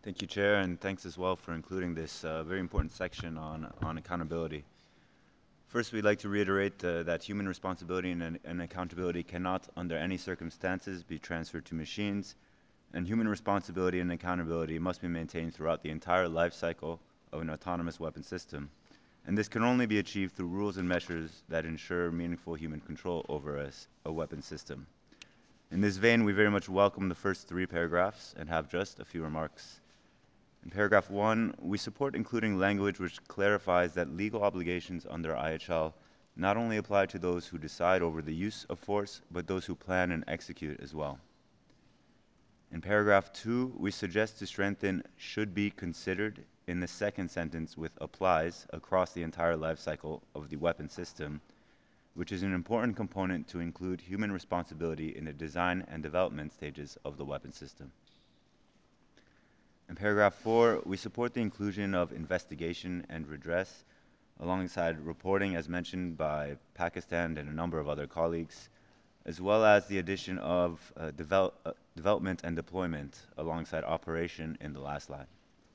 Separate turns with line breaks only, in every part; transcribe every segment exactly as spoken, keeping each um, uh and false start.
Thank you, Chair, and thanks as well for including this uh, very important section on, on accountability. First, we'd like to reiterate uh, that human responsibility and, and accountability cannot, under any circumstances, be transferred to machines, and human responsibility and accountability must be maintained throughout the entire life cycle of an autonomous weapon system. And this can only be achieved through rules and measures that ensure meaningful human control over a, a weapon system. In this vein, we very much welcome the first three paragraphs and have just a few remarks. In paragraph one, we support including language which clarifies that legal obligations under I H L not only apply to those who decide over the use of force, but those who plan and execute as well. In paragraph two, we suggest to strengthen should be considered in the second sentence with applies across the entire life cycle of the weapon system, which is an important component to include human responsibility in the design and development stages of the weapon system. In paragraph four, we support the inclusion of investigation and redress alongside reporting as mentioned by Pakistan and a number of other colleagues, as well as the addition of uh, develop, uh, development and deployment alongside operation in the last line.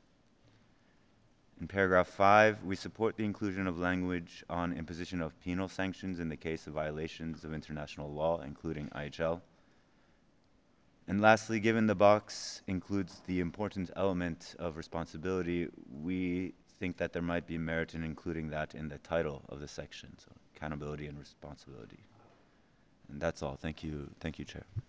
In paragraph five, we support the inclusion of language on imposition of penal sanctions in the case of violations of international law, including I H L. And lastly, given the box includes the important element of responsibility, we think that there might be merit in including that in the title of the section, so accountability and responsibility. And that's all. Thank you, thank you, Chair.